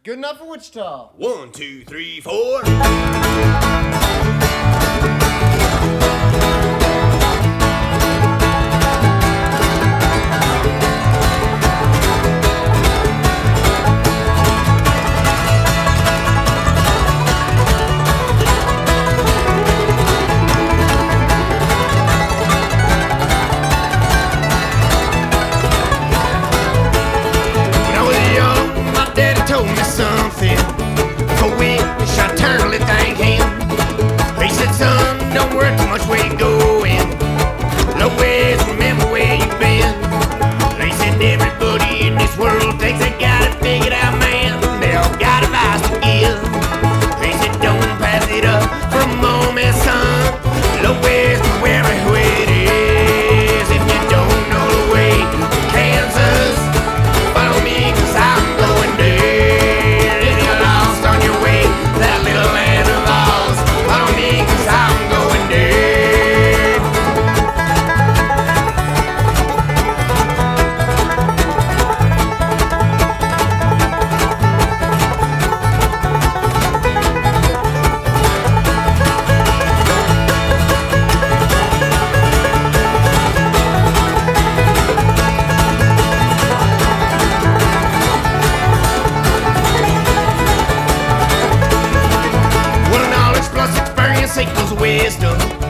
Good enough for Wichita. 1, 2, 3, 4. Told me something for which I eternally thank him. He said, son, don't worry too much where you're going. Always remember where you've been. He said, everybody in this world thinks they got it figured out, man. They all got advice to give. He said, don't pass it up for a moment, son. Always remember who it is. If you don't know the way to Kansas, follow me, 'cause I'm going there. Equals wisdom.